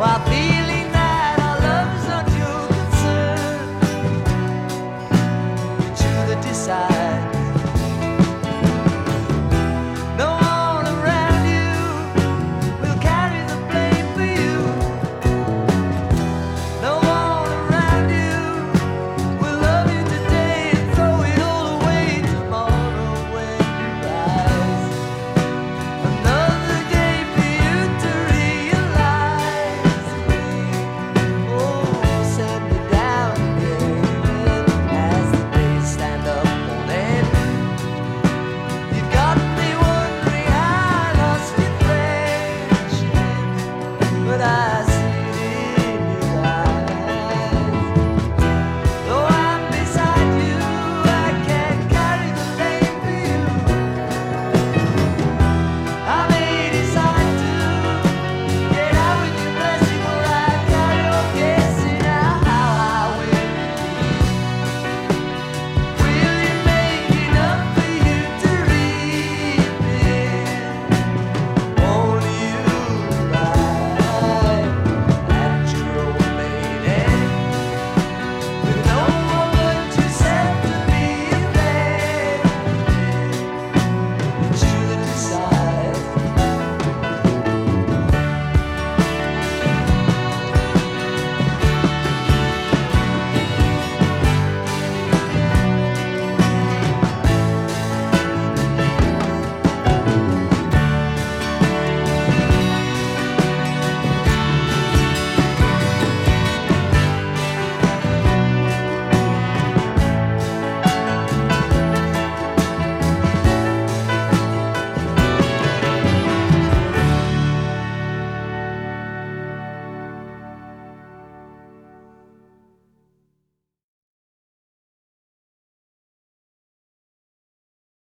while feeling that our love is not your concern. But you that decide. No one around you will carry the blame for you. No one around you will love you today and throw it all away tomorrow when you rise. Another day for you to realize me. Oh, set me down again as the days stand up on end. You got me wondering how I lost your friendship, but I